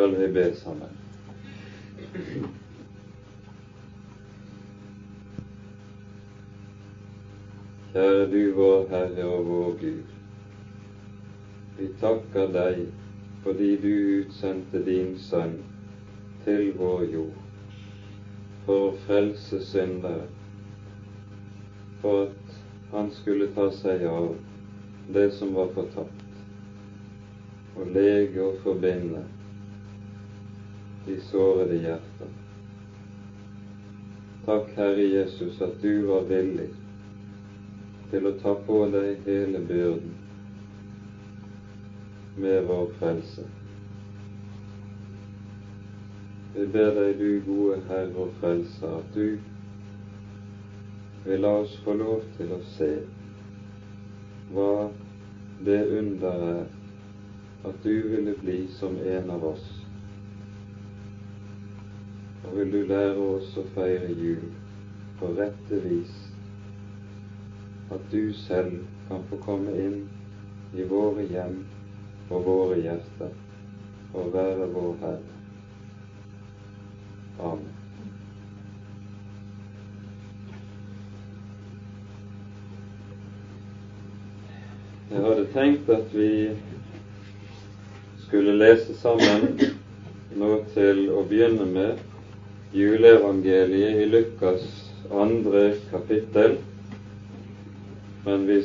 skal vi be sammen. Kjære du, vår Herre og vår Gud, vi takker deg fordi du utsendte din Sønn til vår jord for å frelse syndere, for at han skulle ta seg av det som var fortapt, og lege og forbinde de sårede hjerter. Takk, Herre Jesus, at du var villig til å ta på deg hele byrden med vår frelse. Vi ber deg, du gode Herre og Frelser, at du vil la oss få lov til å se hva det under er, at du ville bli som en av oss. Og vil du lære oss å feire jul på rette vis, at du selv kan få komme inn i våre hjem og våre hjerter og være vår Herre. Amen. Jeg hadde tenkt at vi skulle lese sammen nå til å begynne med juleevangeliet i Lukas 2. kapittel, men jeg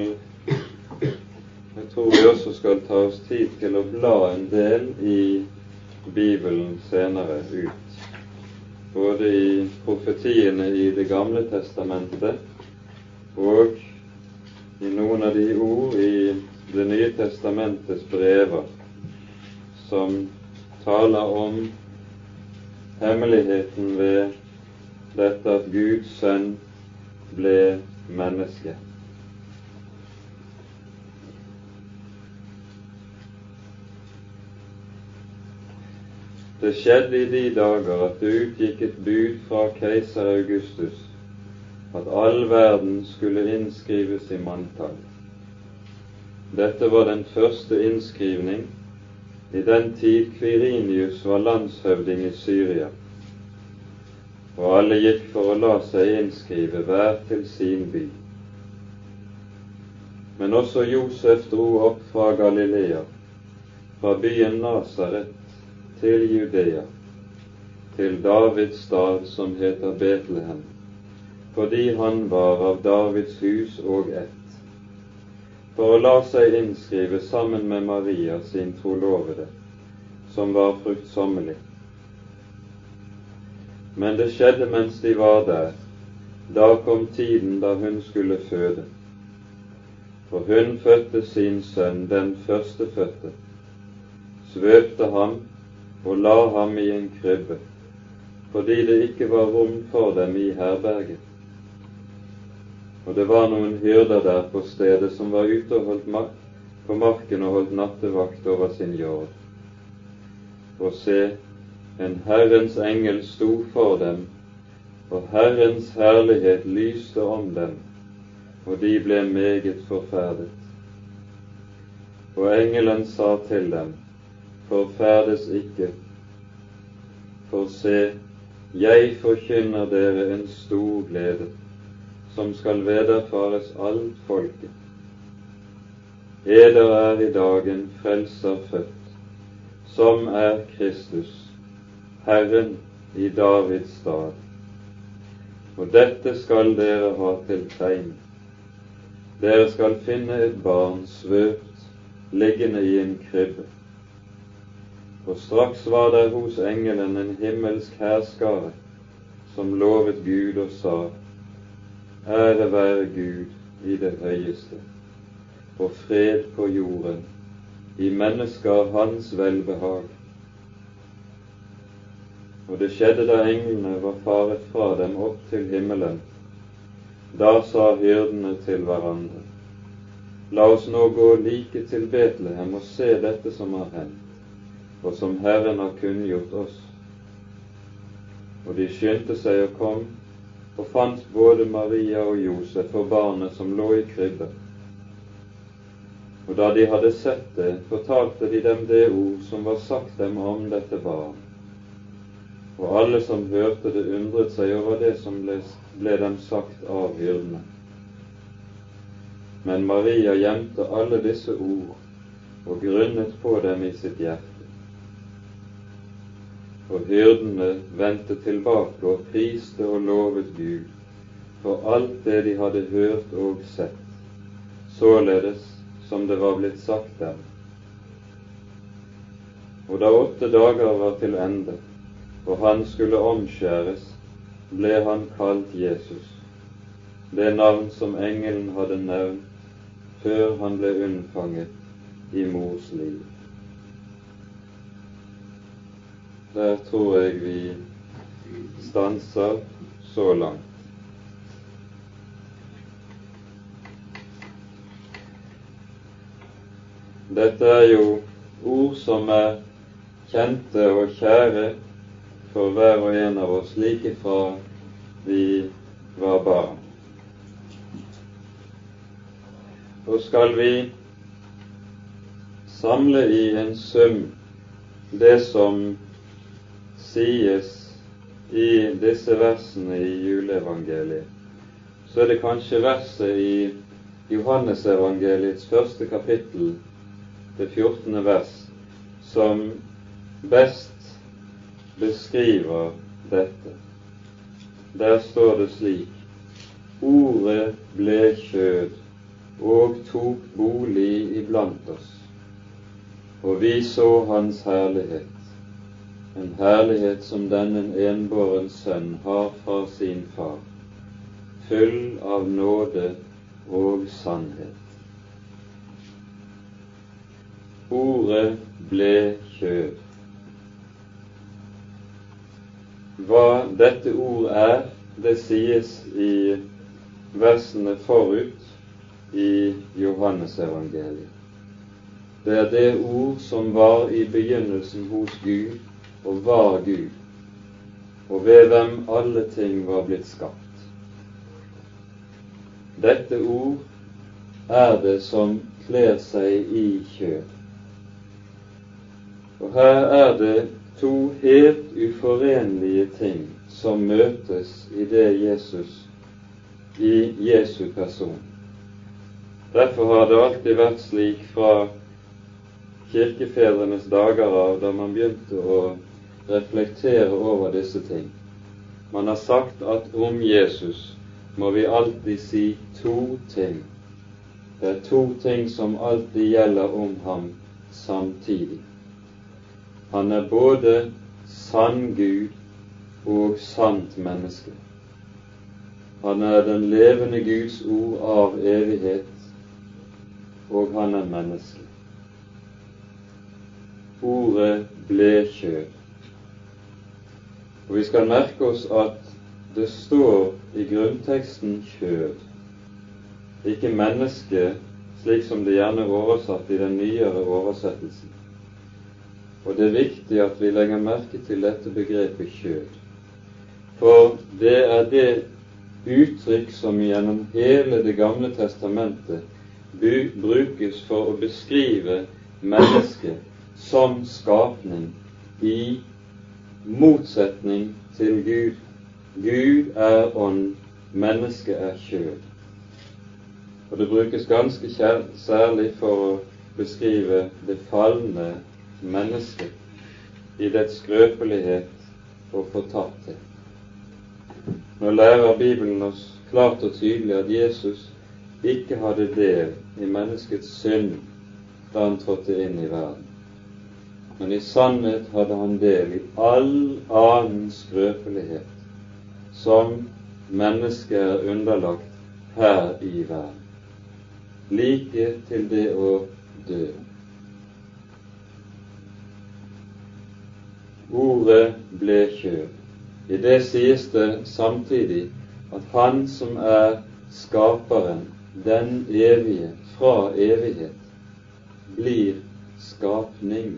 tror vi også skal ta oss tid til å bla en del i Bibelen senere ut, både i profetiene i Det gamle testamentet og i noen av de ord i Det nye testamentets brever som taler om hemmeligheten ved dette at Guds sønn ble menneske. Det skjedde i de dager at det utgikk et bud fra keiser Augustus at all verden skulle innskrives i manntall. Dette var den første innskrivning i den tid Quirinius var landshøvding i Syria, og alle gikk for å la seg innskrive hver til sin by. Men også Josef dro opp fra Galilea, fra byen Nasaret til Judea, til Davids stad som heter Betlehem, fordi han var av Davids hus og ett, for å la seg innskrive sammen med Maria sin trolovede, som var fruktsommelig. Men det skjedde mens de var der, da kom tiden da hun skulle føde. For hun fødte sin sønn, den førstefødte, svøpte ham og la ham i en krybbe, fordi det ikke var rom for dem i herberget. Og det var noen hyrder der på stedet som var ute og holdt på marken og holdt nattevakt over sin jord. Og se, en Herrens engel sto for dem, og Herrens herlighet lyste om dem, og de ble meget forferdet. Og engelen sa til dem, forferdes ikke, for se, jeg forkynner dere en stor glede, som skal vederfares alt folket. Eder er i dag en frelser født, som er Kristus, Herren i Davids stad. Og dette skal dere ha til tegn. Dere skal finne et barn svøpt, liggende i en krybbe. Og straks var der hos engelen en himmelsk hærskare, som lovet Gud og sa, ære være Gud i det høyeste, og fred på jorden, i mennesker hans velbehag. Og det skjedde da englene var faret fra dem opp til himmelen. Da sa hyrdene til hverandre, la oss nå gå like til Betlehem og se dette som har hendt, og som Herren har kunngjort oss. Og de skyndte seg og kom, og fant både Maria og Josef og barnet som lå i krybben. Og da de hadde sett det, fortalte de dem det ord som var sagt dem om dette barn. Og alle som hørte det, undret seg over det som ble dem sagt av hyrdene. Men Maria gjemte alle disse ord og grunnet på dem i sitt hjerte. Og hyrdene vendte tilbake og priste og lovet Gud for alt det de hadde hørt og sett, således som det var blitt sagt dem. Og da 8 dager var til ende, og han skulle omskjæres, ble han kalt Jesus, det navn som engelen hadde nevnt før han ble unnfanget i mors liv. Der tror jeg vi stanser så langt. Dette er jo ord som er kjente og kjære for hver og en av oss like fra vi var barn. Og skal vi samle i en sum det som sies i disse versene i juleevangeliet, så er det kanskje verset i Johannesevangeliets 1. kapittel, det 14. vers, som best beskriver dette. Der står det slik: Ordet ble kjød og tok bolig iblant oss, og vi så hans herlighet, en herlighet som den en enbåren sønn har fra sin far, full av nåde og sannhet. Ordet ble kjød. Hva dette ord er, det sies i versene forut i Johannesevangeliet. Det er det ord som var i begynnelsen hos Gud, og var Gud, og ved hvem alle ting var blitt skapt. Dette ord er det som kler seg i kjød. Og her er det 2 helt uforenlige ting som møtes i Jesu person. Derfor har det alltid vært slik fra kirkefedrenes dager av, da man begynte å reflektere over disse ting. Man har sagt at om Jesus må vi alltid si 2 ting. Det er 2 ting som alltid gjelder om ham samtidig. Han er både sann Gud og sant menneske. Han er den levende Guds ord av evighet, og han er menneske. Ordet ble kjød. Og vi skal merke oss at det står i grunnteksten kjød, ikke menneske, slik som det gjerne er oversatt i den nyere oversettelsen. Og det er viktig at vi legger merke til dette begrepet kjød, for det er det uttrykk som gjennom hele Det gamle testamentet brukes for å beskrive mennesket som skapning i motsetning til Gud. Gud er ånd, mennesket er kjød. Og det brukes ganske særlig for å beskrive det falne mennesket i dets skrøpelighet og fortatthet. Nå lærer Bibelen oss klart og tydelig at Jesus ikke hadde del i menneskets synd da han trådte inn i verden. Men i sannhet hadde han del i all annen skrøpelighet som mennesket er underlagt her i verden, like til det å dø. Ordet ble kjød. I det sies det samtidig at han som er skaperen, den evige, fra evighet, blir skapning.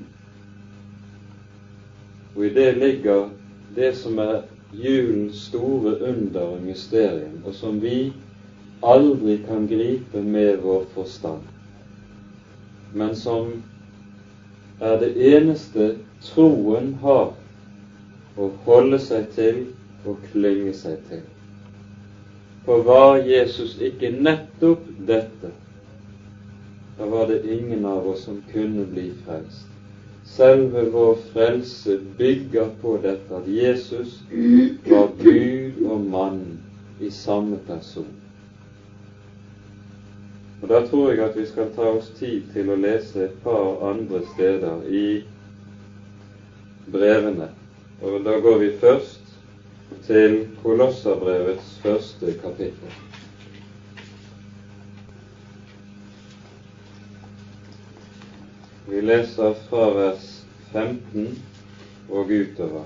Og i det ligger det som er julens store under og mysterium, og som vi aldri kan gripe med vår forstand. men som er det eneste troen har å holde seg til og klynge seg til. For var Jesus ikke nettopp dette, da var det ingen av oss som kunne bli frelst. Selve vår frelse bygger på dette, at Jesus var Gud og mann i samme person. Og da tror jeg at vi skal ta oss tid til å lese et par andre steder i brevene. Og da går vi først til Kolosserbrevets første kapittel. Vi leser fra vers 15 og utover.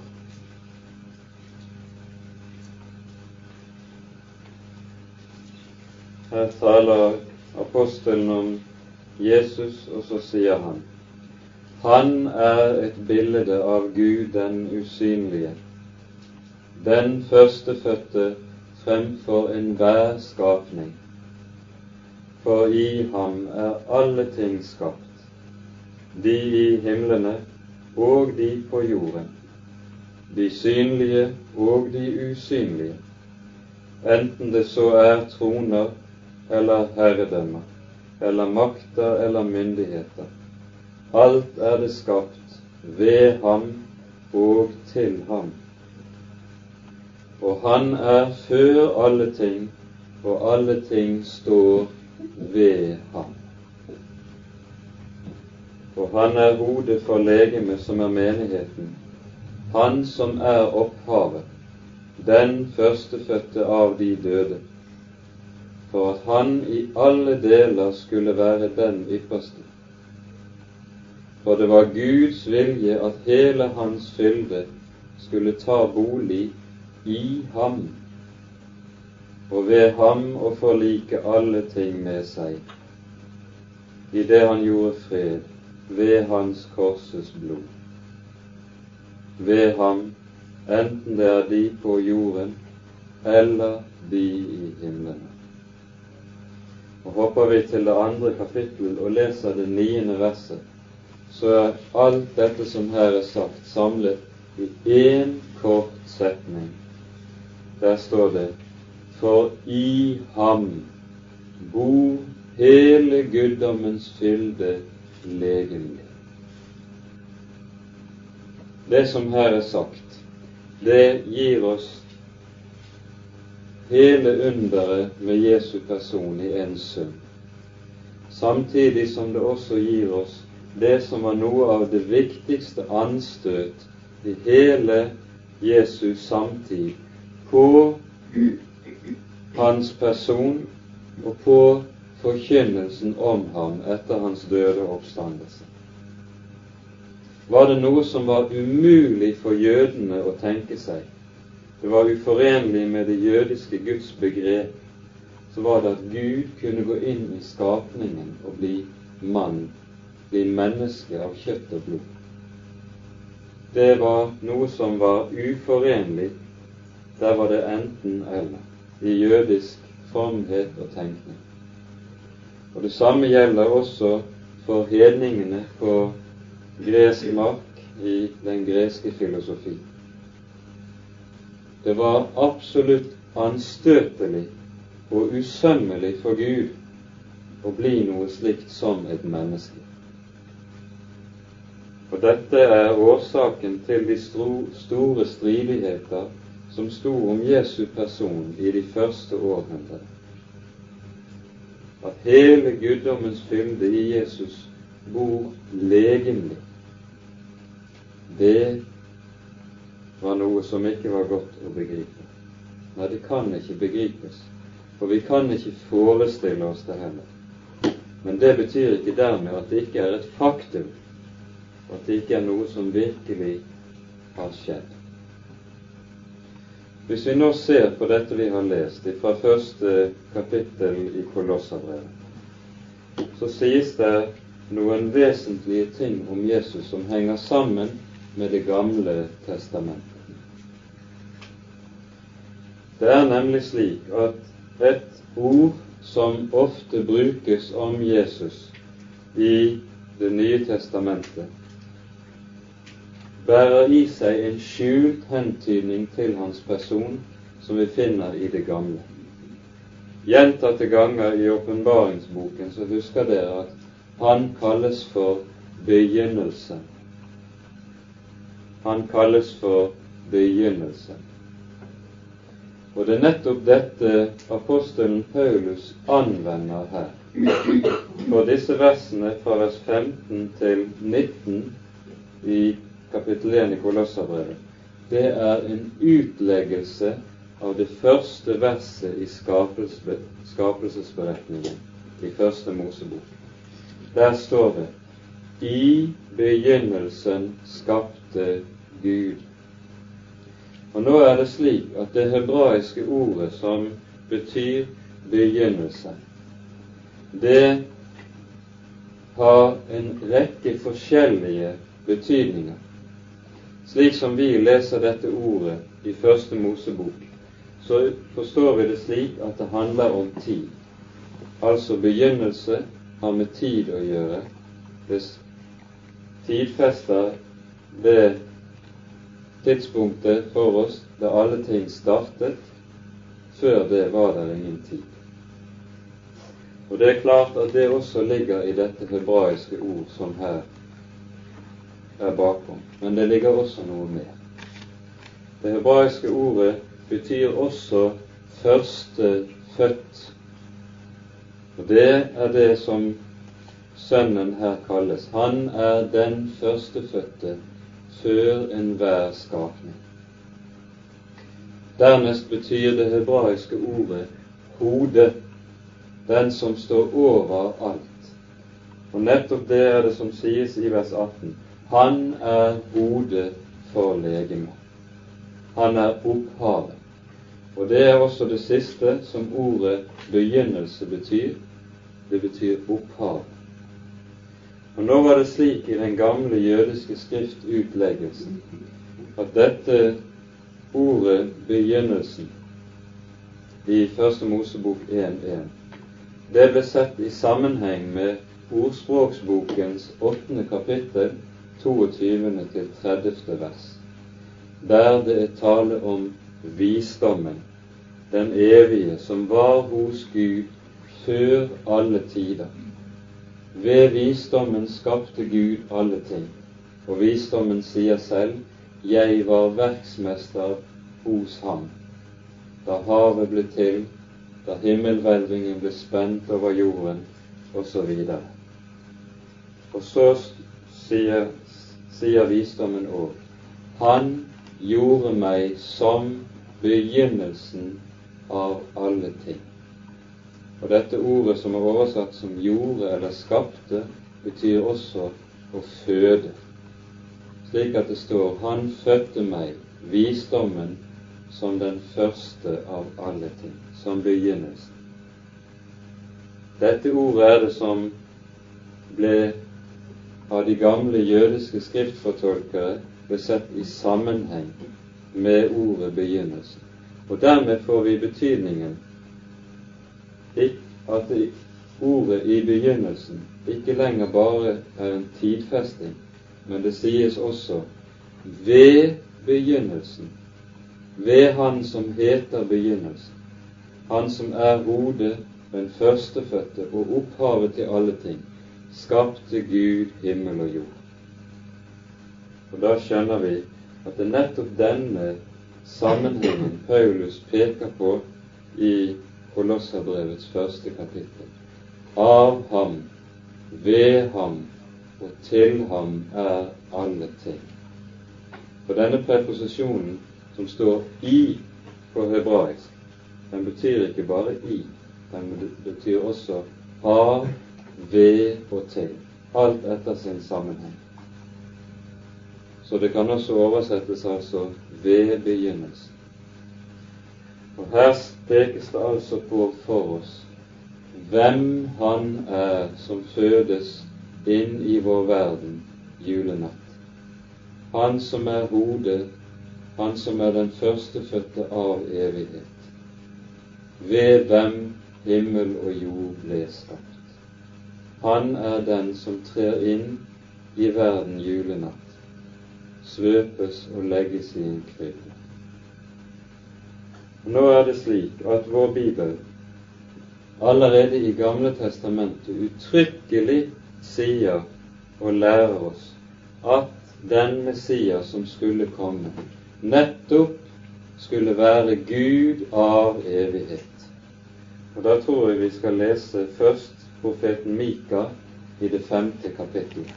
Her taler apostelen om Jesus, og så sier han: Han er et bilde av Gud den usynlige, den førstefødte fremfor enhver skapning. For i ham er alle ting skapt, de i himlene og de på jorden, de synlige og de usynlige, enten det så er troner eller herredømmer, eller makter eller myndigheter. Alt er det skapt ved ham og til ham. Og han er før alle ting, og alle ting står ved ham. Og han er hodet for legemet, som er menigheten, han som er opphavet, den førstefødte av de døde, for at han i alle deler skulle være den ypperste. For det var Guds vilje at hele hans fylde skulle ta bolig i ham, og ved ham å forlike alle ting med seg, i det han gjorde fred ved hans korses blod. Ved ham, enten det er de på jorden eller de i himmelen. Og hopper vi til det andre kapittel og leser det 9. verset, så er alt dette som her er sagt, samlet i én kort setning. Der står det: For i ham bor hele guddommens fylde legemlig. Det som her er sagt, det gir oss hele underet med Jesu person i en sum, samtidig som det også gir oss det som var noe av det viktigste anstøt i hele Jesu samtid på hans person og på forkynnelsen om ham etter hans døde oppstandelse. Var det noe som var umulig for jødene å tenke seg, det var uforenlig med det jødiske Guds begrep, så var det at Gud kunne gå inn i skapningen og bli mann, bli menneske av kjøtt og blod. Det var noe som var uforenlig. Der var det enten eller i jødisk fromhet og tenkning. Og det samme gjelder også for hedningene på gresk mark i den greske filosofi. Det var absolutt anstøtelig og usømmelig for Gud å bli noe slikt som et menneske. Og dette er årsaken til de store stridigheter som sto om Jesu person i de første århundrer. At hele guddommens fylde i Jesus bor legemlig, det var noe som ikke var godt å begripe. Nei, det kan ikke begripes, for vi kan ikke forestille oss det heller. Men det betyr ikke dermed at det ikke er et faktum, at det ikke er noe som virkelig har skjedd. Hvis vi nå ser på dette vi har lest fra første kapittel i Kolosserbrevet, så sies det noen vesentlige ting om Jesus som henger sammen med Det gamle testamentet. Det er nemlig slik at et ord som ofte brukes om Jesus i Det nye testamentet bærer i seg en skjult hentydning til hans person som vi finner i det gamle. Gjentatte ganger i åpenbaringsboken så husker dere at han kalles for begynnelsen. Han kalles for begynnelsen. Og det er nettopp dette apostelen Paulus anvender her. For disse versene fra vers 15 til 19 i kapittel 1 i Kolosserbrevet, det er en utleggelse av det første verset i skapelsesberetningen i første Mosebok. Der står det: I begynnelsen skapte Gud. Og nå er det slik at det hebraiske ordet som betyr begynnelse, det har en rekke forskjellige betydninger. Slik som vi leser dette ordet i første Mosebok, så forstår vi det slik at det handler om tid. Altså begynnelse har med tid å gjøre. Det tidfester det tidspunktet for oss da alle ting startet. Før det var det ingen tid. Og det er klart at det også ligger i dette hebraiske ord som her er bakom. Men det ligger også noe mer. Det hebraiske ordet betyr også førstefødt. Og det er det som Sønnen her kalles. Han er den førstefødte før enhver skapning. Dernest betyr det hebraiske ordet hode, den som står over alt. Og nettopp det er det som sies i vers 18. Han er hodet for legemet. Han er opphavet. Og det er også det siste som ordet begynnelse betyr. Det betyr opphav. Og nå var det slik i den gamle jødiske skriftutleggelsen at dette ordet begynnelsen i første Mosebok 1.1, det ble sett i sammenheng med ordspråksbokens 8. kapittel, 22. til 30. vers, der det er tale om visdommen, den evige, som var hos Gud før alle tider. Ved visdommen skapte Gud alle ting, og visdommen sier selv: jeg var verksmester hos ham, da havet ble til, da himmelhvelvingen ble spent over jorden, osv. Og så sier visdommen òg: han gjorde meg som begynnelsen av alle ting. Og dette ordet som er oversatt som gjorde eller skapte, betyr også å føde. Slik at det står: han fødte meg, visdommen, som den første av alle ting, som begynnelsen. Dette ordet er det som ble av de gamle jødiske skriftfortolkere ble sett i sammenheng med ordet begynnelsen. Og dermed får vi betydningen at ordet i begynnelsen ikke lenger bare er en tidfesting, men det sies også ved begynnelsen, ved han som heter begynnelsen, han som er hodet, den førstefødte og opphavet til alle ting, skapte Gud himmel og jord. Og da skjønner vi at det er nettopp denne sammenhengen Paulus peker på i Kolosserbrevets første kapittel. Av ham, ved ham og til ham er alle ting. For denne preposisjonen som står i på hebraisk, den betyr ikke bare i, den betyr også av, ved og til, alt etter sin sammenheng. Så det kan også oversettes altså ved begynnelsen. Og her pekes det altså på for oss hvem han er som fødes inn i vår verden julenatt. Han som er hodet, han som er den førstefødte av evighet, ved hvem himmel og jord ble skapt. Han er den som trer inn i verden julenatt, svøpes og legges i en krybbe. Nå er det slik at vår Bibel allerede i Gamle testamentet uttrykkelig sier og lærer oss at den Messias som skulle komme, nettopp skulle være Gud av evighet. Og da tror jeg vi skal lese først profeten Mika i det 5. kapittelet.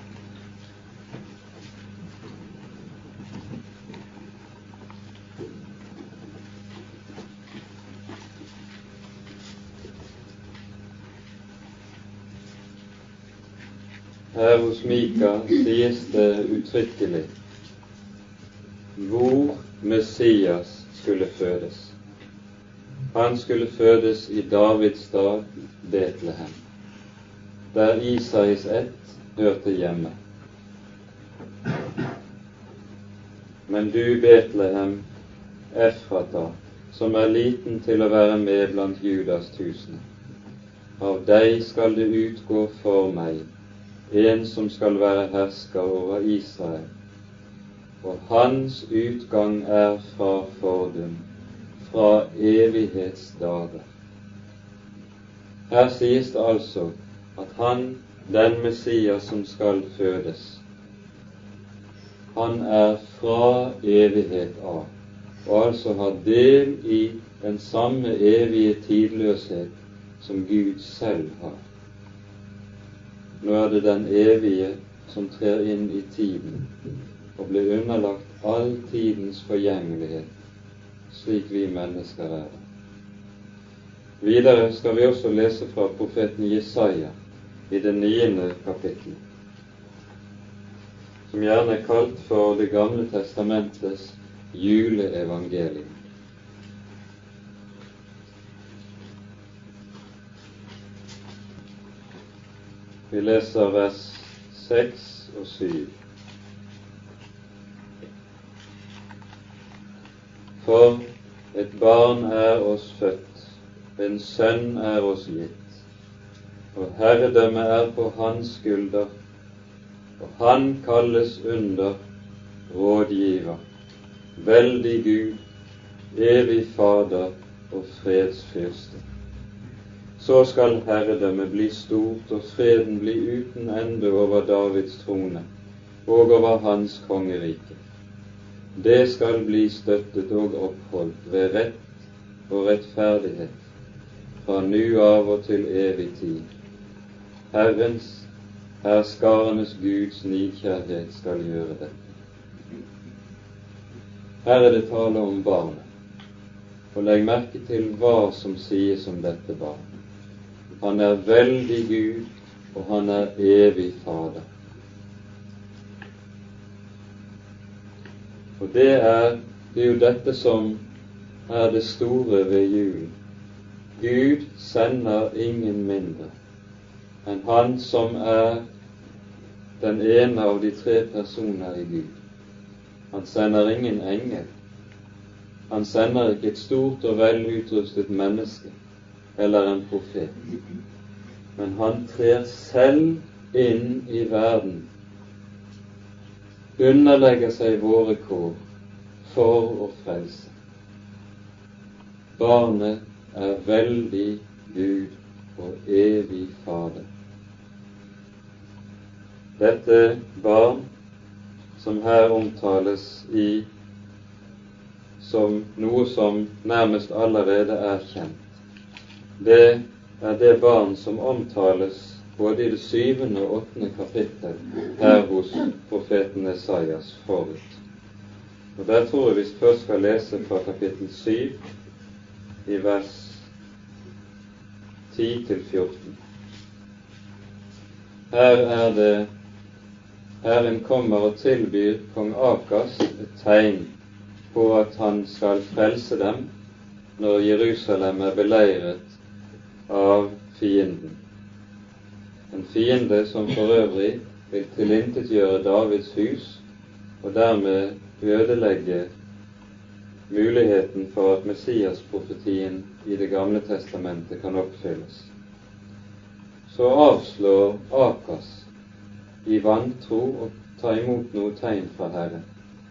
Her hos Mika sies det uttrykkelig hvor Messias skulle fødes. Han skulle fødes i Davids stad, Betlehem, der Isais ett hørte hjemme. Men du, Betlehem, Efrata, som er liten til å være med blant Judas tusener, av deg skal det utgå for meg en som skal være hersker over Israel, og hans utgang er fra fordum, fra evighetsdager. Her sies det altså at han, den Messias som skal fødes, han er fra evighet av, og altså har del i den samme evige tidløshet som Gud selv har. Nå er det den evige som trer inn i tiden og blir underlagt all tidens forgjengelighet, slik vi mennesker er. Videre skal vi også lese fra profeten Jesaja i det 9. kapittel, som gjerne er kalt for Det gamle testamentets juleevangelium. Vi leser vers 6 og 7. For et barn er oss født, en sønn er oss gitt, og herredømmet er på hans skulder, og han kalles under rådgiver, veldig Gud, evig Fader og fredsfyrste. Så skal herredømmet bli stort og freden bli uten ende over Davids trone og over hans kongerike. Det skal bli støttet og oppholdt ved rett og rettferdighet fra nu av og til evig tid. Herrens, herskarenes Guds nidkjærhet skal gjøre dette. Her er det tale om barnet, og legg merke til hva som sies om dette barnet. Han er veldig Gud, og han er evig Fader. Og det er jo dette som er det store ved julen. Gud sender ingen mindre enn han som er den ene av de 3 personer i Gud. Han sender ingen engel. Han sender ikke et stort og velutrustet menneske eller en profet, men han trer selv inn i verden, underlegger seg våre kår for å frelse. Barnet er veldig Gud og evig Fader. Dette barn som her omtales som noe som nærmest allerede er kjent, det er det barn som omtales både i det 7. og 8. kapittel her hos profeten Esaias forut. Og der tror jeg vi først skal lese fra kapittel 7 i vers 10-14. Her er det Herren kommer og tilbyr kong Akas et tegn på at han skal frelse dem når Jerusalem er beleiret av fienden. En fiende som for øvrig vil tilintetgjøre Davids hus og dermed ødelegge muligheten for at Messias-profetien i Det gamle testamentet kan oppfylles. så avslår Akas i vantro å ta imot noe tegn fra Herren.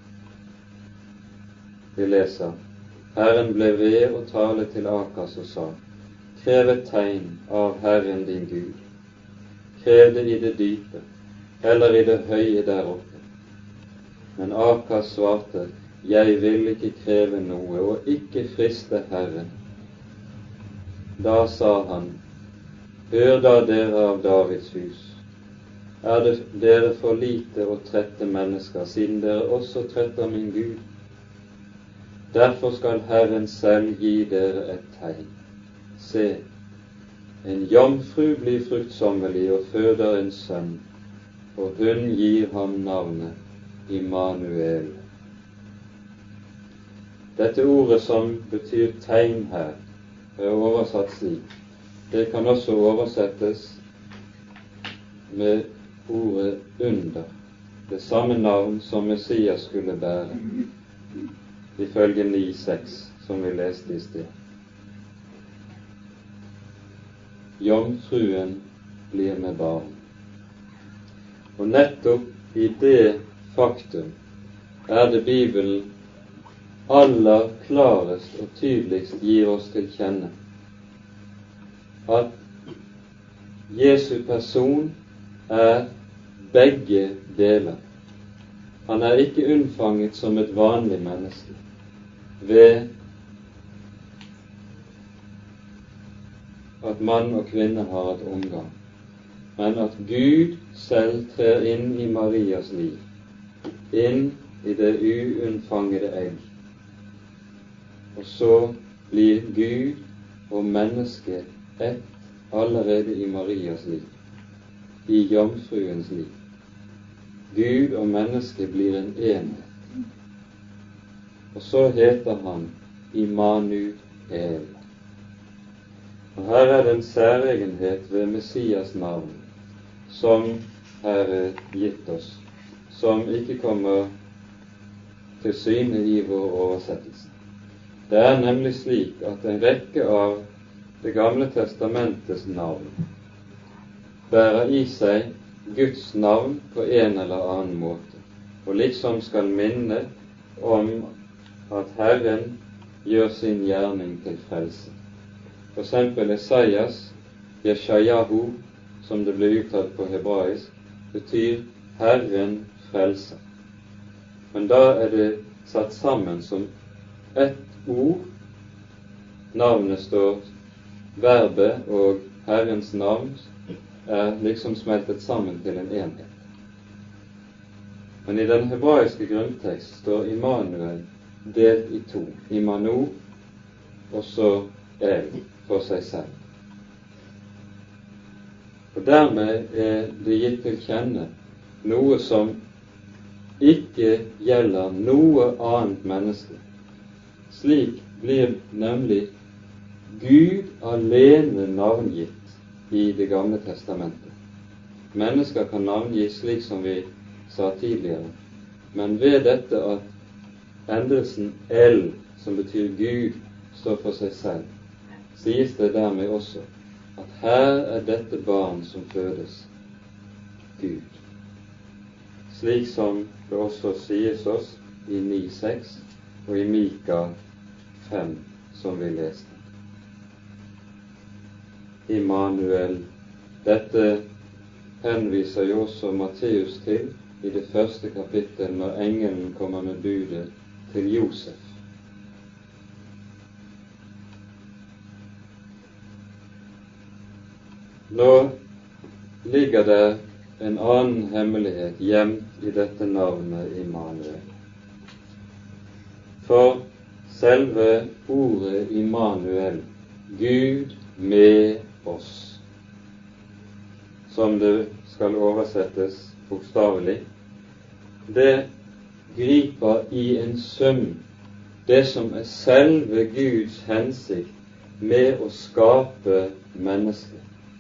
Vi leser: Herren ble ved å tale til Akas og sa: Krev et tegn av Herren din Gud. Krev det i det dype, eller i det høye der oppe. Men Akas svarte: Jeg vil ikke kreve noe, og ikke friste Herren. Da sa han: Hør da, dere av Davids hus, er det dere for lite å trette mennesker, siden dere også tretter min Gud? Derfor skal Herren selv gi dere et tegn. Se, en jomfru blir fruktsommelig og føder en sønn, og hun gir ham navnet Immanuel. Dette ordet som betyr tegn her, er oversatt slik. Det kan også oversettes med ordet under, det samme navn som Messias skulle bære, ifølge 9,6, som vi leste i sted. Jomfruen blir med barn. Og nettopp i det faktum er det Bibelen aller klarest og tydeligst gir oss til kjenne at Jesu person er begge deler. Han er ikke unnfanget som et vanlig menneske ved at mann og kvinne har et omgang, men at Gud selv trer inn i Marias liv, inn i det uunnfangede egg. Og så blir Gud og menneske ett allerede i Marias liv, i jomfruens liv. Gud og menneske blir en enhet. Og så heter han Immanuel. Og her er det en særegenhet ved Messias navn som her er gitt oss, som ikke kommer til syne i vår oversettelse. Det er nemlig slik at en rekke av Det gamle testamentets navn bærer i seg Guds navn på en eller annen måte, og liksom skal minne om at Herren gjør sin gjerning til frelse. For eksempel Esaias, Jeshayahu, som det ble uttalt på hebraisk, betyr Herren frelser. Men da er det satt sammen som ett ord. Navnet står, verbet og Herrens navn er liksom smeltet sammen til en enhet. Men i den hebraiske grunntekst står Immanuel delt i to. Immanu og så El for seg selv. Og dermed er det gitt til kjenne noe som ikke gjelder noe annet menneske. Slik blir nemlig Gud alene navngitt i Det gamle testamentet. Mennesker kan navngis slik som vi sa tidligere, men ved dette at endelsen El, som betyr Gud, står for seg selv, sies det dermed også at her er dette barn som fødes, Gud. Slik som det også sies oss i 9,6 og i Mika 5, som vi leste. Immanuel. Dette henviser jo også Matteus til i det første kapittel, når engelen kommer med budet til Josef. Nå ligger det en annen hemmelighet gjemt i dette navnet Immanuel. For selve ordet Immanuel, Gud med oss, som det skal oversettes bokstavelig, det griper i en sum det som er selve Guds hensikt med å skape mennesket.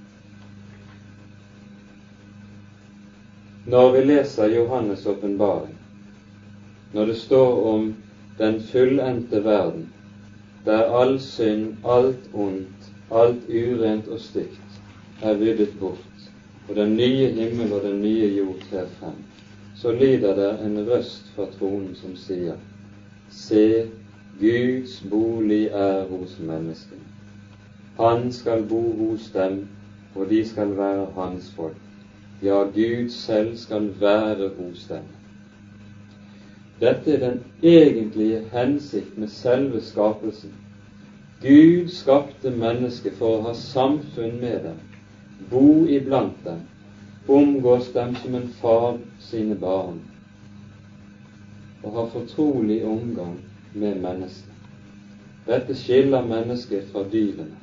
Når vi leser Johannes' åpenbaring, når det står om den fullendte verden, der all synd, alt ondt, alt urent og stygt er ryddet bort, og den nye himmel og den nye jord trer frem, så lyder det en røst fra tronen som sier: Se, Guds bolig er hos menneskene. Han skal bo hos dem, og de skal være hans folk. Ja, Gud selv skal være hos dem. Dette er den egentlige hensikt med selve skapelsen. Gud skapte mennesket for å ha samfunn med dem, bo iblant dem, omgås dem som en far sine barn, og ha fortrolig omgang med mennesket. Dette skiller mennesket fra dyrene.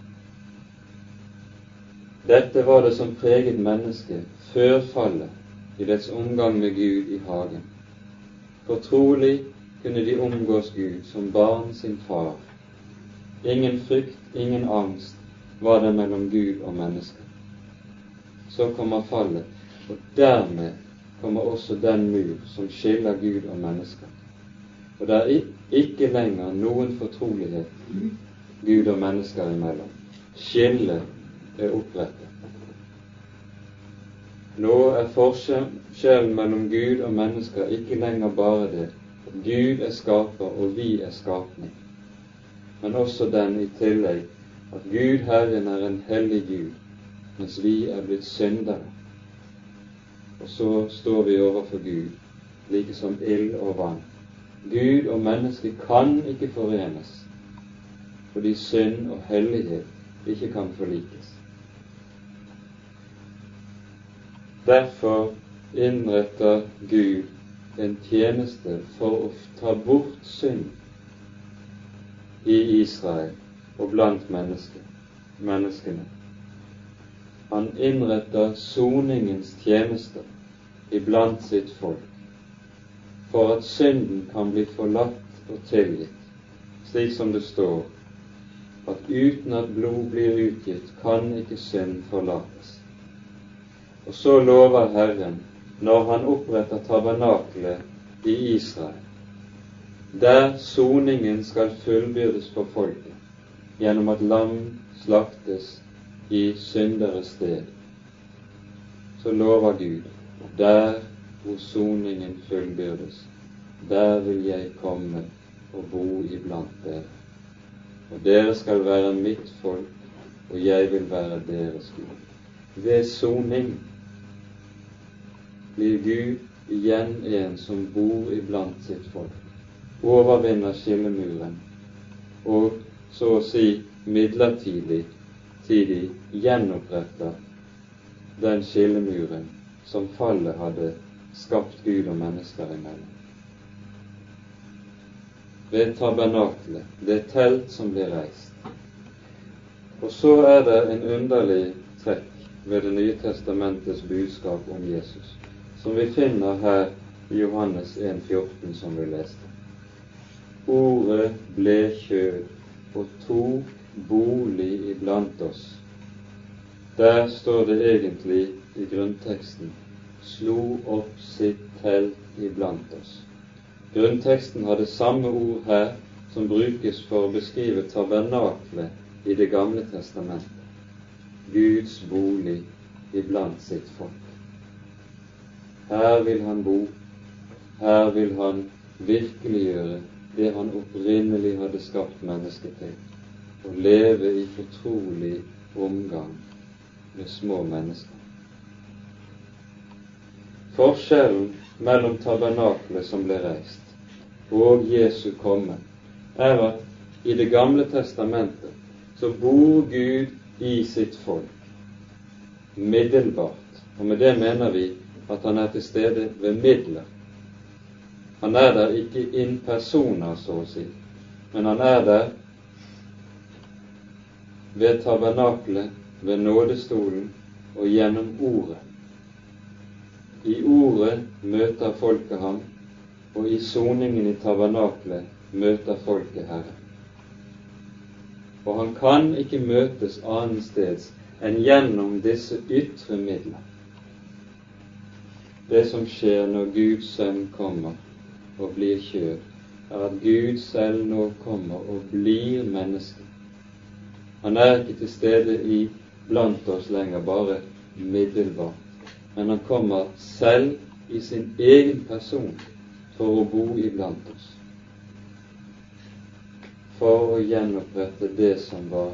Dette var det som preget mennesket før fallet i dets omgang med Gud i hagen. Fortrolig kunne de omgås Gud som barn sin far. Ingen frykt, ingen angst var det mellom Gud og mennesket. Så kommer fallet, og dermed kommer også den mur som skiller Gud og mennesker. Og det er ikke lenger noen fortrolighet Gud og mennesker imellom. Skillet er opprettet. Nå er forskjellen mellom Gud og mennesker ikke lenger bare det at Gud er skaper og vi er skapning, men også den i tillegg at Gud Herren er en hellig Gud, mens vi er blitt syndere. Og så står vi overfor Gud, like som ild og vann. Gud og menneske kan ikke forenes, fordi synd og hellighet ikke kan forlikes. Derfor innretter Gud en tjeneste for å ta bort synd i Israel og blant menneskene. Han innretter soningens tjenester iblant sitt folk, for at synden kan bli forlatt og tilgitt, slik som det står, at uten at blod blir utgitt, kan ikke synd forlates. Og så lover Herren, når han oppretter tabernakelet i Israel, der soningen skal fullbyrdes for folket, gjennom at lam slaktes i synderes sted, så lover Gud, der hvor soningen fullbyrdes, der vil jeg komme og bo iblant dere. Og dere skal være mitt folk, og jeg vil være deres Gud. Ved soning blir Gud igjen en som bor iblant sitt folk, overvinner skillemuren, og så å si midlertidig gjenoppretter den skillemuren som fallet hadde skapt Gud og mennesker imellom. Ved tabernakelet, det telt som blir reist. Og så er det en underlig trekk ved Det nye testamentets budskap om Jesus, som vi finner her i Johannes 1,14, som vi leste. Ordet ble kjød og tok bolig iblant oss. Der står det egentlig i grunnteksten: slo opp sitt telt iblant oss. Grunnteksten har det samme ord her som brukes for å beskrive tabernaklet i Det gamle testamentet. Guds bolig iblant sitt folk. Her vil han bo, her vil han virkeliggjøre det han opprinnelig hadde skapt mennesket til, og leve i fortrolig omgang med små mennesker. Forskjellen mellom tabernakelet som ble reist, og Jesu komme, er at i Det gamle testamentet så bor Gud i sitt folk middelbart, og med det mener vi at han er til stede ved midler. Han er der ikke in personer, så å si, men han er der ved tabernakelet, ved nådestolen og gjennom ordet. I ordet møter folket ham, og i soningen i tabernakelet møter folket Herren. Og han kan ikke møtes annen steds enn gjennom disse ytre midler. Det som skjer når Guds sønn kommer og blir kjød, er at Gud selv nå kommer og blir menneske. Han er ikke til stede i blant oss lenger bare middelbart, men han kommer selv i sin egen person for å bo iblant oss, for å gjenopprette det som var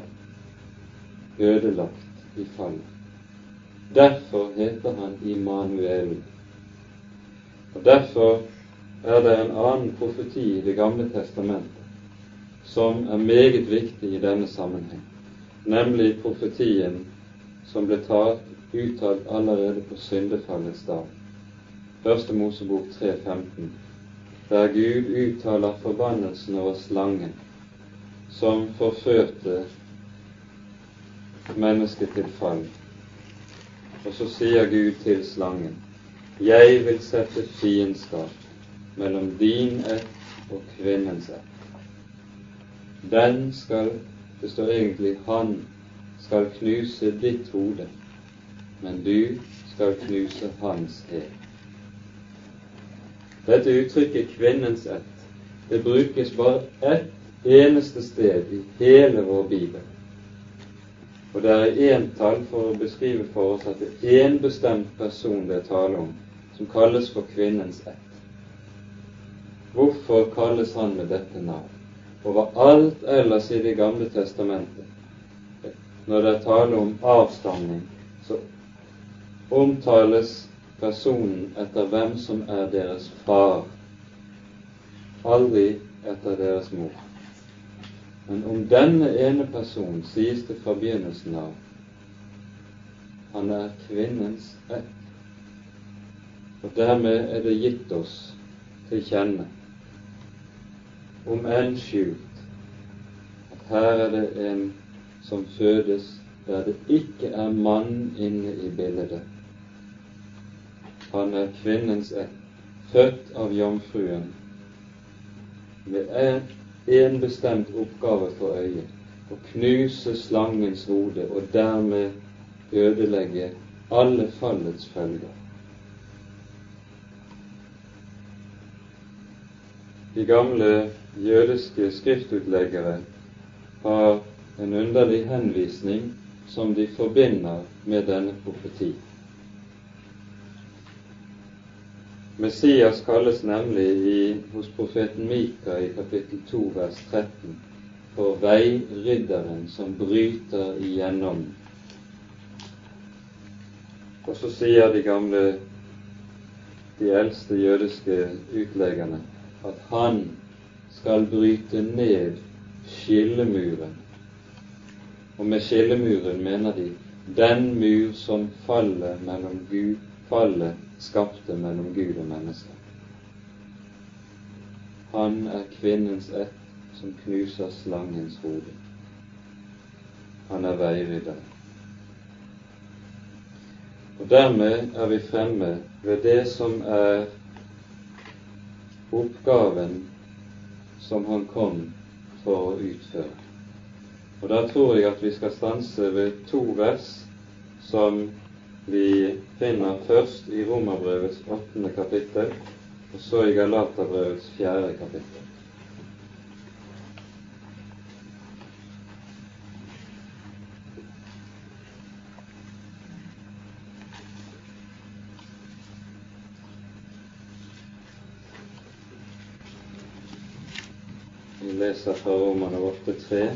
ødelagt i fallet. Derfor heter han Immanuel. Og derfor er det en annen profeti i Det gamle testamentet som er meget viktig i denne sammenheng, nemlig profetien som ble uttalt allerede på syndefallets dag. 1. Mosebok 3,15, der Gud uttaler forbannelsen over slangen som forførte mennesket til fall. Og så sier Gud til slangen: jeg vil sette fiendskap mellom din ett og kvinnens ett. Den skal, det står egentlig, han skal knuse ditt hode, men du skal knuse hans hæl. Dette uttrykket kvinnens ett, det brukes bare ett eneste sted i hele vår Bibel. Og det er entall for å beskrive for oss at det er en bestemt person det er tale om, som kalles for kvinnens ett. Hvorfor kalles han med dette navn? Overalt ellers i Det gamle testamentet, når det er tale om avstamning, så omtales personen etter hvem som er deres far, aldri etter deres mor. Men om denne ene personen sies det fra begynnelsen av: han er kvinnens ett. Og dermed er det gitt oss til kjenne, om enn skjult, at her er det en som fødes der det ikke er mann inne i bildet. Han er kvinnens ett, født av jomfruen, med en bestemt oppgave for øyet: å knuse slangens hode og dermed ødelegge alle fallets følger. De gamle jødiske skriftutleggere har en underlig henvisning som de forbinder med denne profeti. Messias kalles nemlig hos profeten Mika i kapittel 2 vers 13 for veirydderen som bryter igjennom. Og så sier de eldste jødiske utleggerne at han skal bryte ned skillemuren. Og med skillemuren mener de den mur som fallet skapte mellom Gud og mennesker. Han er kvinnens ett som knuser slangens hode. Han er veirydderen. Og dermed er vi fremme ved det som er oppgaven som han kom for å utføre. Og da tror jeg at vi skal stanse ved 2 vers som vi finner først i Romerbrevets 8. kapittel, og så i Galaterbrevets 4. kapittel. Vi leser fra Romerne 8,3.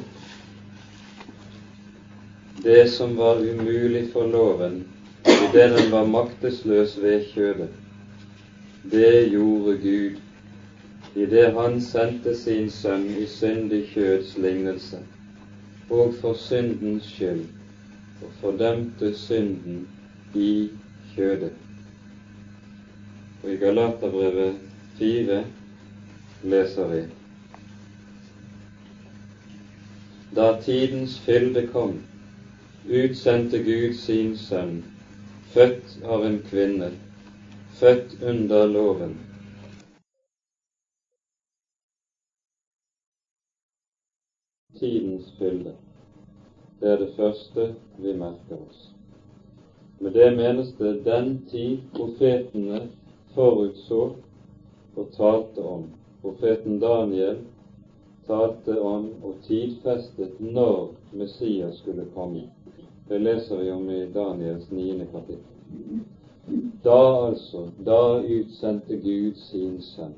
Det som var umulig for loven, i det den var maktesløs ved kjødet, det gjorde Gud, i det han sendte sin sønn i syndig kjøds lignelse, og for syndens skyld, og fordømte synden i kjødet. Og i Galaterbrevet 4 leser vi: Da tidens fylde kom, utsendte Gud sin sønn, født av en kvinne, født under loven. Tidens fylde, det er det første vi merker oss. Med det menes det den tid profetene forutså og talte om. Profeten Daniel talte om og tidfestet når Messias skulle komme. Det leser vi om i Daniels 9. kapittel. Da utsendte Gud sin sønn,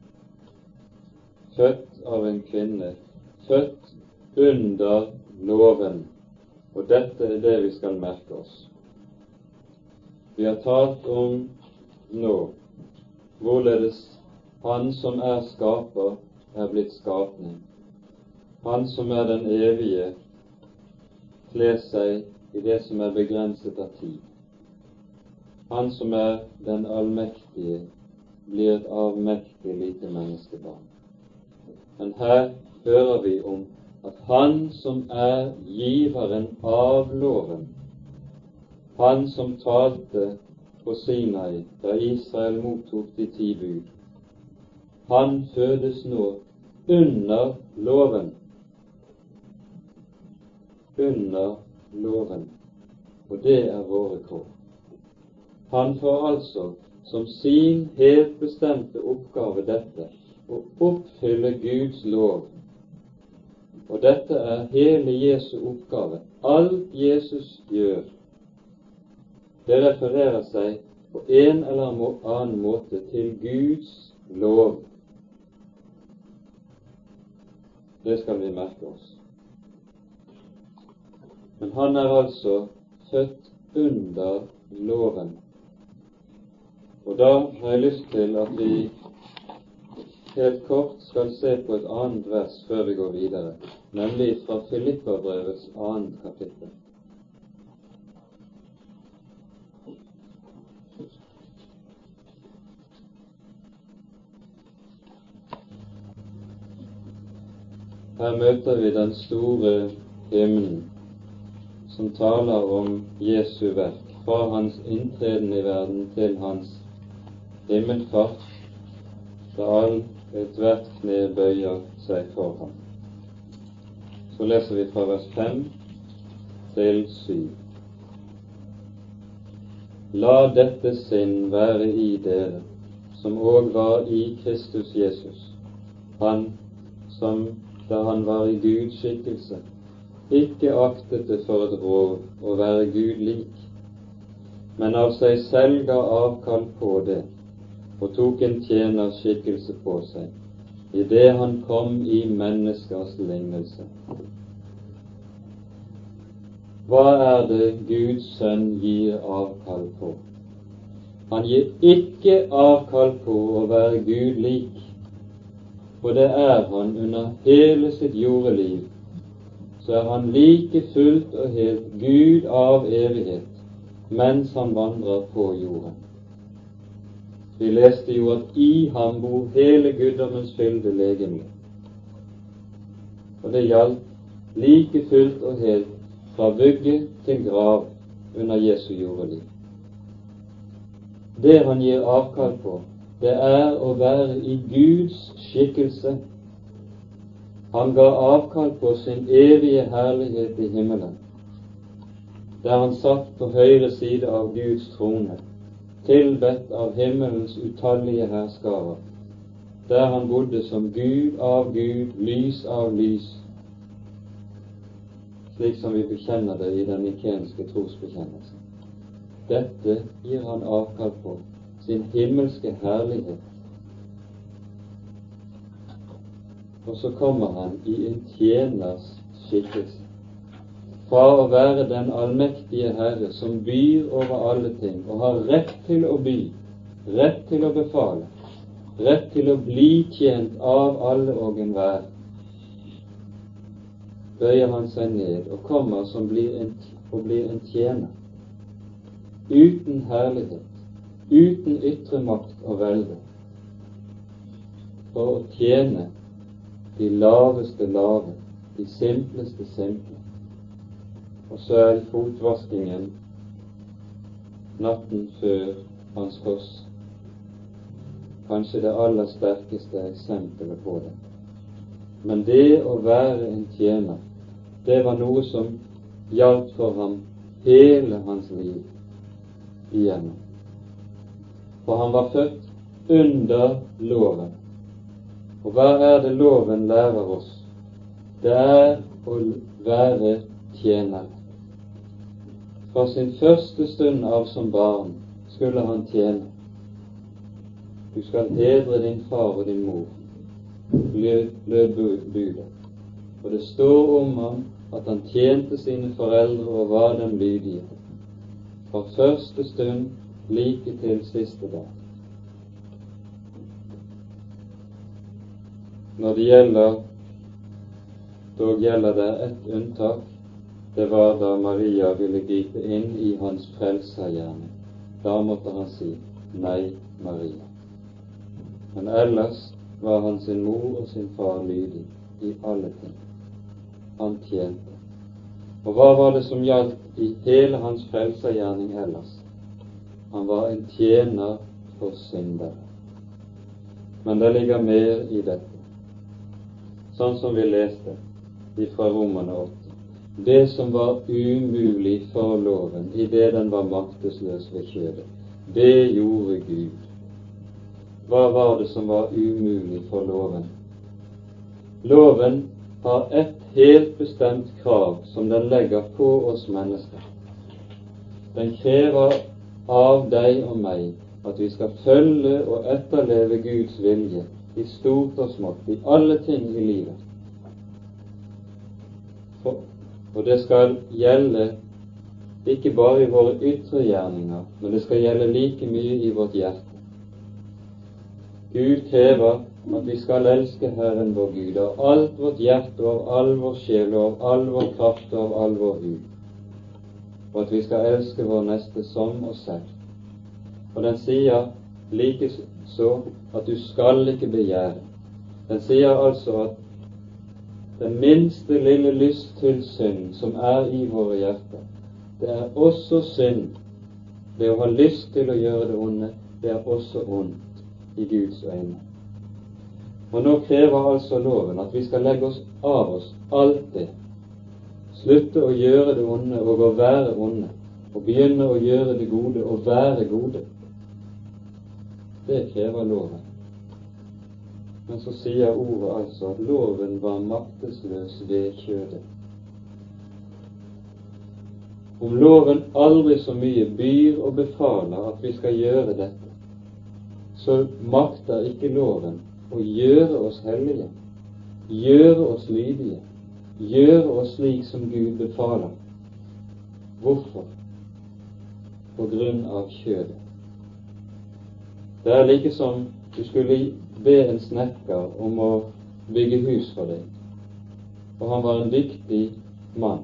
født av en kvinne, født under loven, og dette er det vi skal merke oss. Vi har talt om nå hvorledes Han som er skaper, er blitt skapning. Han som er den evige, kler seg i det som er begrenset av tid. Han som er den allmektige, blir et avmektig lite menneskebarn. Men her hører vi om at Han som er giveren av loven, Han som talte på Sinai da Israel mottok de 10 bud, Han fødes nå under loven. Under loven. Og det er våre kår. Han får altså som sin helt bestemte oppgave dette, å oppfylle Guds lov. Og dette er hele Jesu oppgave. Alt Jesus gjør, det refererer seg på en eller annen måte til Guds lov. Det skal vi merke oss. Men han er altså født under loven. Og da har jeg lyst til at vi helt kort skal se på et annet vers før vi går videre, nemlig fra Filipperbrevets 2. kapittel. Her møter vi den store himmelen som taler om Jesu verk, fra hans inntreden i verden til hans himmelfart, da ethvert kne bøyer seg for ham. Så leser vi fra vers 5 til 7. La dette sinn være i dere, som òg var i Kristus Jesus, han som da han var i Guds skikkelse, ikke aktet det for et rov å være Gud lik, men av seg selv ga avkall på det, og tok en tjeners skikkelse på seg, i det han kom i menneskers lignelse. Hva er det Guds sønn gir avkall på? Han gir ikke avkall på å være Gud lik, og det er han under hele sitt jordeliv, så er han like fullt og helt Gud av evighet, mens han vandrer på jorden. Vi leste jo at i ham bor hele guddommens fylde legemlig, og det gjaldt like fullt og helt fra vugge til grav under Jesu jordeliv. Det han gir avkall på, det er å være i Guds skikkelse. Han ga avkall på sin evige herlighet i himmelen, der han satt på høyre side av Guds trone, tilbedt av himmelens utallige herskarer, der han bodde som Gud av Gud, lys av lys, slik som vi bekjenner det i den nikenske trosbekjennelsen. Dette gir han avkall på, sin himmelske herlighet. Og så kommer han i en tjeners skikkelse. Fra å være den allmektige Herre som byr over alle ting, og har rett til å by, rett til å befale, rett til å bli tjent av alle og enhver, bøyer han seg ned og kommer som blir en tjener, uten herlighet, uten ytre makt og velde, for å tjene de laveste lave, de simpleste simple. Og så er fotvaskingen natten før hans kors kanskje det aller sterkeste eksempelet på det. Men det å være en tjener, det var noe som gjaldt for ham hele hans liv igjennom. For han var født under loven. Og hva er det loven lærer oss? Det er å være tjener. Fra sin første stund av som barn skulle han tjene. Du skal hedre din far og din mor, lød budet. Og det står om ham at han tjente sine foreldre og var dem lydige, fra første stund like til siste dag. Når det gjelder det ett unntak. Det var da Maria ville gripe inn i hans frelsergjerning. Da måtte han si nei, Maria. Men ellers var han sin mor og sin far lydig i alle ting. Han tjente. Og hva var det som gjaldt i hele hans frelsergjerning ellers? Han var en tjener for syndere. Men det ligger mer i dette. Sånn som vi leste fra Romerne 8. Det som var umulig for loven i det den var maktesløs ved kjødet, det gjorde Gud. Hva var det som var umulig for loven? Loven har et helt bestemt krav som den legger på oss mennesker. Den krever av deg og meg at vi skal følge og etterleve Guds vilje i stort og smått, i alle ting i livet. Og det skal gjelde ikke bare i våre ytre gjerninger, men det skal gjelde like mye i vårt hjerte. Gud krever at vi skal elske Herren vår Gud av alt vårt hjerte, av all vår sjel, av all vår kraft og av all vår hud, og at vi skal elske vår neste som oss selv. Og den sier like så at du skal ikke begjære. Den sier altså at den minste lille lyst til synd som er i våre hjerter, det er også synd. Det å ha lyst til å gjøre det onde, det er også ondt i Guds øyne. Og nå krever altså loven at vi skal legge oss av oss alt det. Slutte å gjøre det onde og å være onde, og begynne å gjøre det gode og være gode. Det krever loven. Men så sier ordet altså at loven var maktesløs ved kjødet. Om loven aldri så mye byr og befaler at vi skal gjøre dette, så makter ikke loven å gjøre oss hellige, gjøre oss lydige, gjøre oss slik som Gud befaler. Hvorfor? På grunn av kjødet. Det er like som du skulle be en snekker om å bygge hus for deg, og han var en dyktig mann.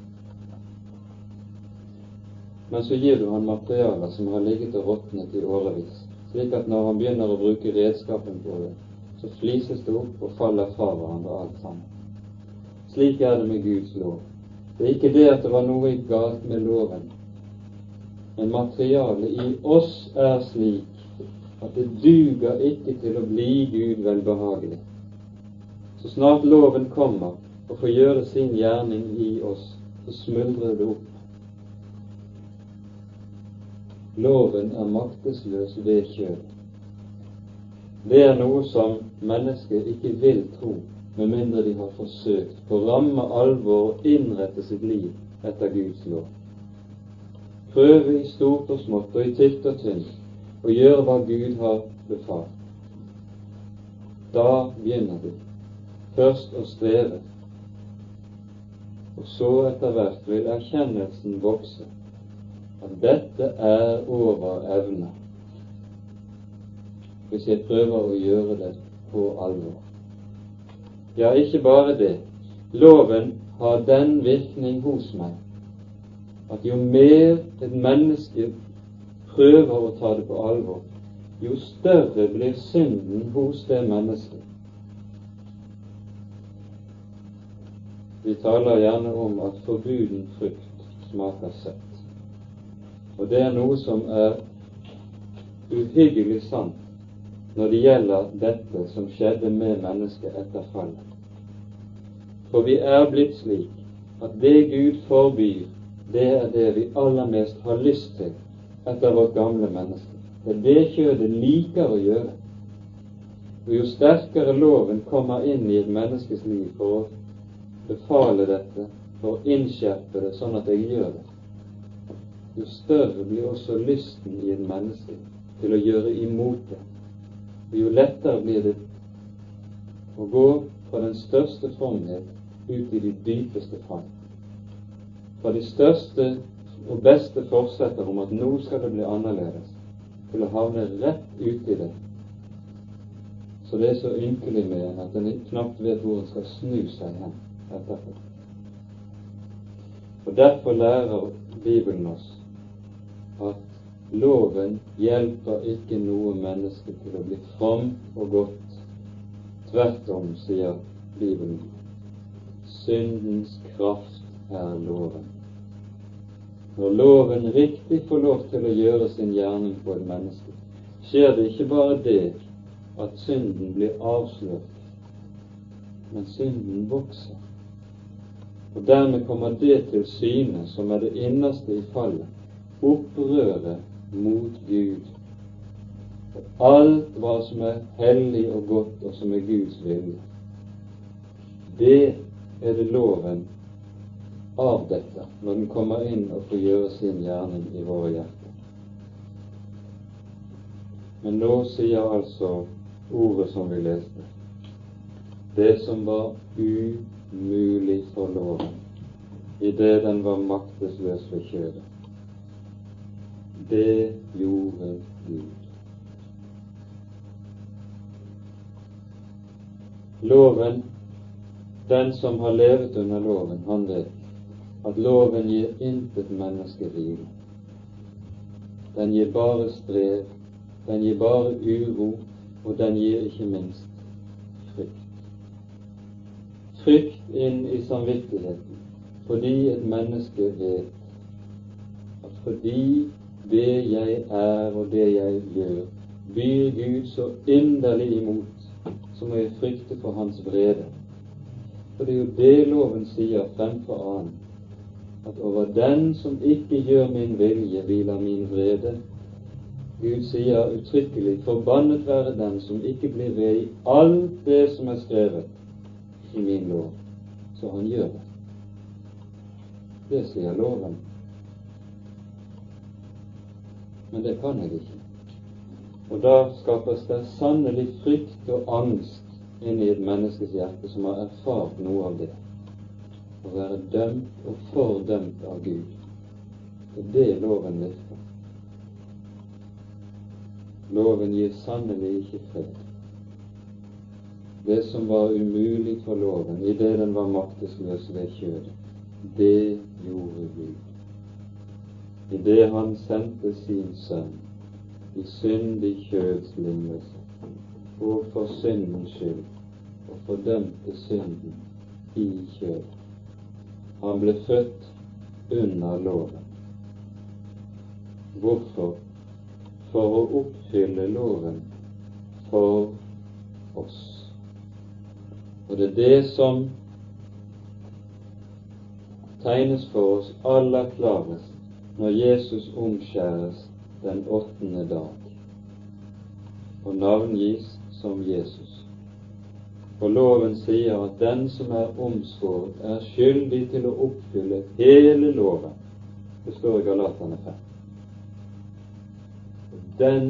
Men så gir du han materialer som har ligget og råtnet i årevis, slik at når han begynner å bruke redskapen på det, så flises det opp og faller fra hverandre alt sammen. Slik er det med Guds lov. Det er ikke det at det var noe galt med loven, men materialet i oss er slik at det duger ikke til å bli Gud velbehagelig. Så snart loven kommer og får gjøre sin gjerning i oss, så smuldrer det opp. Loven er maktesløs ved kjødet. Det er noe som mennesket ikke vil tro, med mindre de har forsøkt på ramme alvor å innrette sitt liv etter Guds lov. Prøve i stort og smått og i tykt og tynt og gjøre hva Gud har befalt. Da begynner du først å streve, og så etter hvert vil erkjennelsen vokse at dette er over evne, hvis jeg prøver å gjøre det på alvor. Ja, ikke bare det. Loven har den virkning hos meg at jo mer et menneske prøver å ta det på alvor, jo større blir synden hos det mennesket. Vi taler gjerne om at forbuden frukt smaker søtt. Og det er noe som er uhyggelig sant når det gjelder dette som skjedde med mennesket etter fallet. For vi er blitt slik at det Gud forbyr, det er det vi aller mest har lyst til etter vårt gamle menneske. Det er det kjødet liker å gjøre. Og jo sterkere loven kommer inn i et menneskes liv for å befale dette, for å innskjerpe det sånn at jeg gjør det, jo større blir også lysten i et menneske til å gjøre imot det. Og jo lettere blir det å gå fra den største fromhet ut i de dypeste fall. Fra de største og beste forsetter om at nå skal det bli annerledes, til å havne rett ut i det. Så det er så ynkelig med en at en knapt vet hvor en skal snu seg hen etterpå. Og derfor lærer Bibelen oss at loven hjelper ikke noe menneske til å bli from og godt. Tvert om, sier Bibelen, syndens kraft er loven. Når loven riktig får lov til å gjøre sin gjerning på et menneske, skjer det ikke bare det at synden blir avslørt, men synden vokser. Og dermed kommer det til syne som er det innerste i fallet, opprøret mot Gud. Og alt hva som er hellig og godt, og som er Guds vilje. Det er det loven avdekker når den kommer inn og får gjøre sin gjerning i våre hjerter. Men nå sier altså ordet som vi leste, det som var umulig for loven, i det den var maktesløs ved kjødet, det gjorde Gud. Loven, den som har levet under loven, han vet at loven gir intet menneske hvile. Den gir bare strev, den gir bare uro, og den gir ikke minst frykt. Frykt inn i samvittigheten, fordi et menneske vet at fordi det jeg er og det jeg gjør, byr Gud så inderlig imot, så må jeg frykte for hans vrede. For det er jo det loven sier fremfor annet, at over den som ikke gjør min vilje, hviler min vrede. Gud sier uttrykkelig, forbannet være den som ikke blir ved i alt det som er skrevet i min lov, så han gjør det. Det sier loven. Men det kan jeg ikke. Og da skapes det sannelig frykt og angst inn i et menneskes hjerte som har erfart noe av det. Å være dømt og fordømt av Gud. Det er det loven virker. Loven gir sannelig ikke fred. Det som var umulig for loven, i det den var maktesløs ved kjødet, det gjorde Gud. I det han sendte sin sønn i syndig kjøds lignelse, og for syndens skyld, og fordømte synden i kjødet. Han ble født under loven. Hvorfor? For å oppfylle loven for oss. Og det er det som tegnes for oss aller klarest når Jesus omskjæres den 8. dag og navngis som Jesus. For loven sier at den som er omskåret, er skyldig til å oppfylle hele loven. Det står i Galaterne 5. Den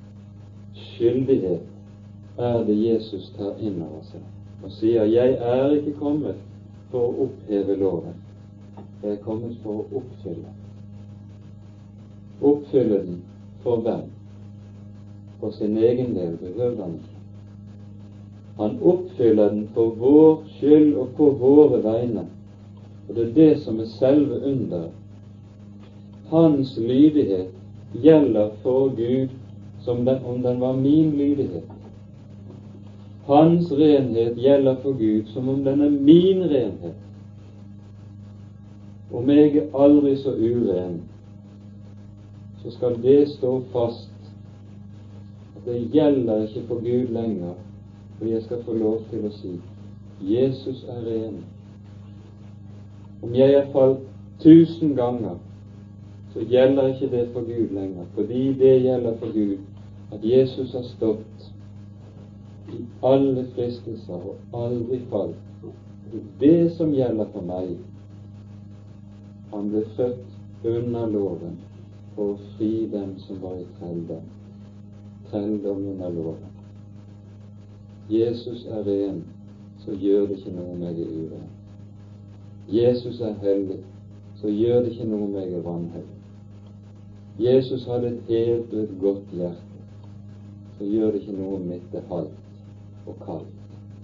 skyldighet er det Jesus tar inn over seg og sier, jeg er ikke kommet for å oppheve loven, jeg er kommet for å oppfylle. Oppfylle den for hvem? For sin egen del behøver han ikke. Han oppfyller den for vår skyld og på våre vegne. Og det er det som er selve under. Hans lydighet gjelder for Gud som om den var min lydighet. Hans renhet gjelder for Gud som om den er min renhet. Om jeg er aldri så uren, så skal det stå fast at det gjelder ikke for Gud lenger, for jeg skal få lov til å si Jesus er ren. Om jeg er falt 1000 ganger, så gjelder ikke det for Gud lenger, fordi det gjelder for Gud at Jesus har stått i alle fristelser og aldri falt. Det er det som gjelder for meg. Han ble født under loven for å fri dem som var i trelldom under loven. Jesus er ren, så gjør det ikke noe om jeg er uren. Jesus er hellig, så gjør det ikke noe om jeg er vanhellig. Jesus hadde et helt og et godt hjerte, så gjør det ikke noe om mitt er halvt og kaldt.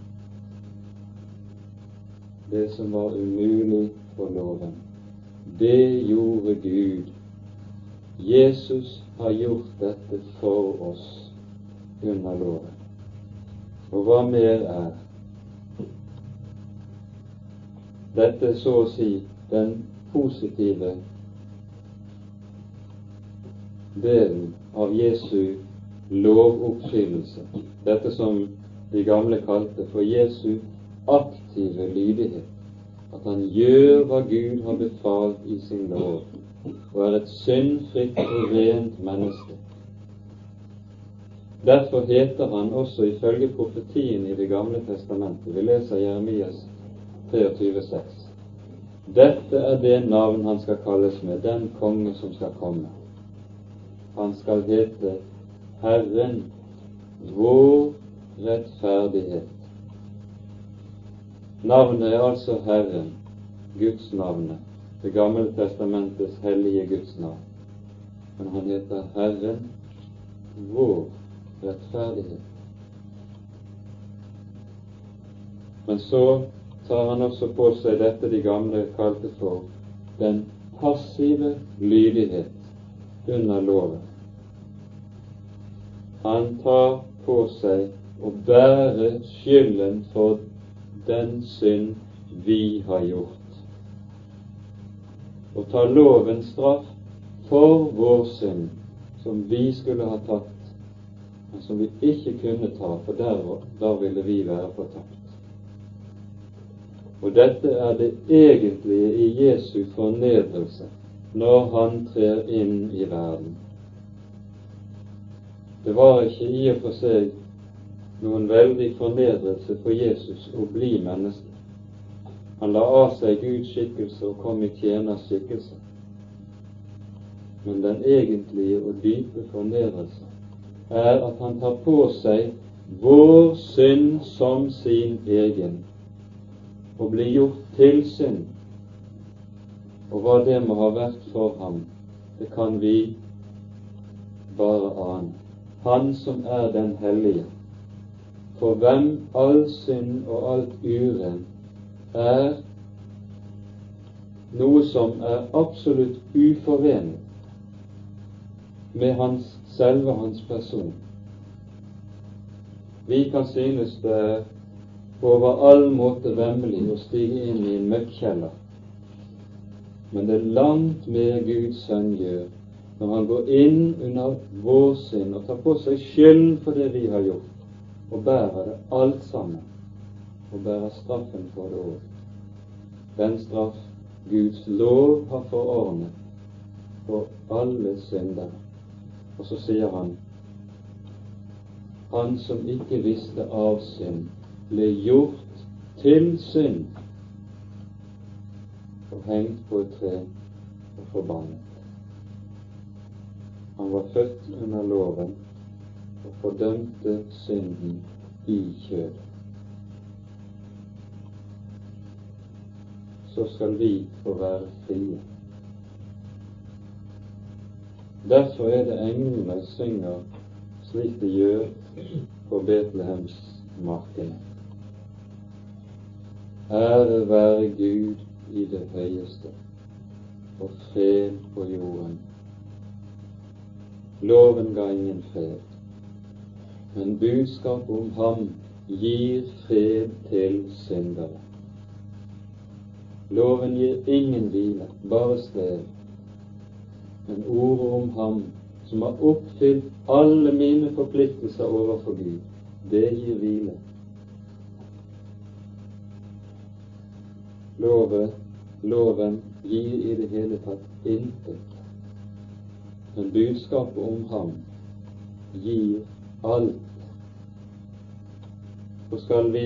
Det som var umulig for loven, det gjorde Gud. Jesus har gjort dette for oss under loven. Og hva mer er? Dette er så å si den positive delen av Jesu lovoppfyllelse. Dette som de gamle kalte for Jesu aktive lydighet. At han gjør hva Gud har befalt i sin lov, og er et syndfritt og rent menneske. Derfor heter han også ifølge profetien i Det gamle testamentet, vi leser Jeremias 23,6. Dette er det navn han skal kalles med, den konge som skal komme. Han skal hete Herren, vår rettferdighet. Navnet er altså Herren, Guds navnet, Det gamle testamentets hellige Guds navn. Men han heter Herren, vår rettferdighet. Men så tar han også på seg dette de gamle kalte for den passive lydighet under loven. Han tar på seg å bære skylden for den synd vi har gjort, og ta lovens straff for vår synd, som vi skulle ha tatt, men som vi ikke kunne ta, for da ville vi være fortapt. Og dette er det egentlige i Jesu fornedrelse når han trer inn i verden. Det var ikke i og for seg noen veldig fornedrelse for Jesus å bli menneske. Han la av seg Guds skikkelse og kom i tjeners skikkelse. Men den egentlige og dype fornedrelse er at han tar på seg vår synd som sin egen, og blir gjort til synd. Og hva det må ha vært for ham, det kan vi bare ane. Han som er den hellige, for hvem all synd og alt urent er noe som er absolutt uforenlig med selve hans person. Vi kan synes det er over all måte vemmelig å stige inn i en møkkjeller, men det er langt mer Guds sønn gjør når han går inn under vår synd og tar på seg skylden for det vi har gjort, og bærer det alt sammen, og bærer straffen for det også. Den straff Guds lov har forordnet for alle syndere. Og så sier han, han som ikke visste av synd, ble gjort til synd og hengt på et tre og forbannet. Han var født under loven og fordømte synden i kjødet. Så skal vi få være frie. Derfor er det englene synger slik de gjør på Betlehems markene. Ære være Gud i det høyeste, og fred på jorden. Loven ga ingen fred, men budskap om ham gir fred til syndere. Loven gir ingen hvile, bare strev. Men ordet om ham, som har oppfylt alle mine forpliktelser overfor Gud, det gir hvile. Loven gir i det hele tatt intet, men budskapet om ham gir alt. Og skal vi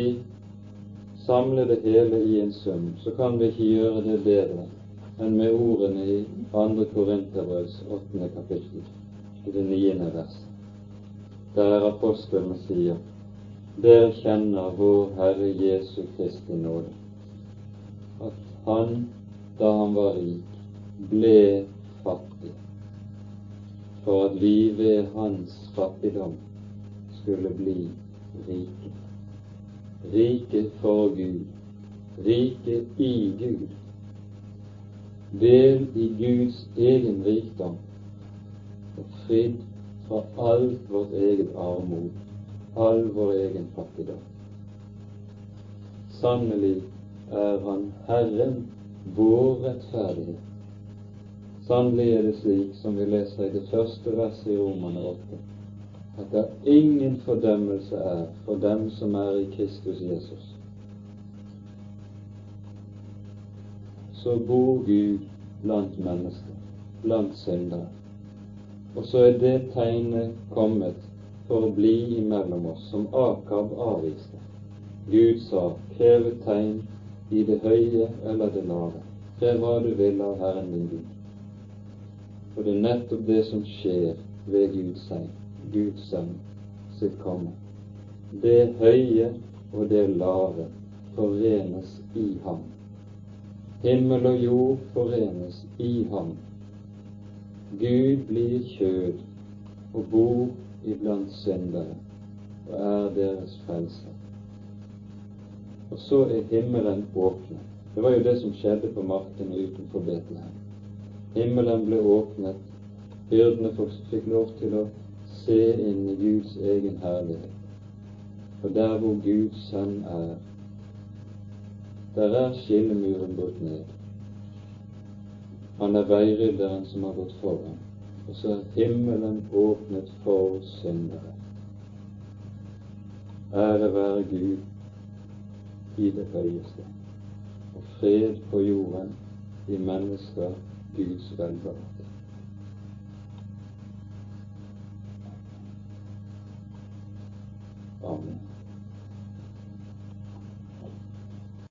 samle det hele i en sum, så kan vi ikke gjøre det bedre enn med ordene i 2. Korinterbrevs 8. kapittel, i det 9. verset, der apostelen sier: dere kjenner vår Herre Jesu Kristi nåde, at han, da han var rik, ble fattig, for at vi ved hans fattigdom skulle bli rike. Rike for Gud, rike i Gud, del i Guds egen rikdom, og fridd fra alt vårt eget armod, all vår egen fattigdom. Sannelig er han Herren vår rettferdighet. Sannelig er det slik, som vi leser i det første verset i Romerne 8, at det ingen fordømmelse er for dem som er i Kristus Jesus. Så bor Gud blant mennesker, blant syndere, og så er det tegnet kommet for å bli imellom oss, som Akab avviste. Gud sa: krev et tegn i det høye eller det lave, krev hva du vil av Herren din Gud. Og det er nettopp det som skjer ved Guds sønn sitt komme. Det høye og det lave forenes i ham. Himmel og jord forenes i ham. Gud blir kjød og bor iblant syndere og er deres frelser. Og så er himmelen åpnet. Det var jo det som skjedde på markene utenfor Betlehem. Himmelen ble åpnet, hyrdene fikk lov til å se inn i Guds egen herlighet. For der hvor Guds sønn er, der er skillemuren brutt ned. Han er veirydderen som har gått foran, og så er himmelen åpnet for syndere. Ære være Gud i det høyeste, og fred på jorden i mennesker Guds velbehag. Amen.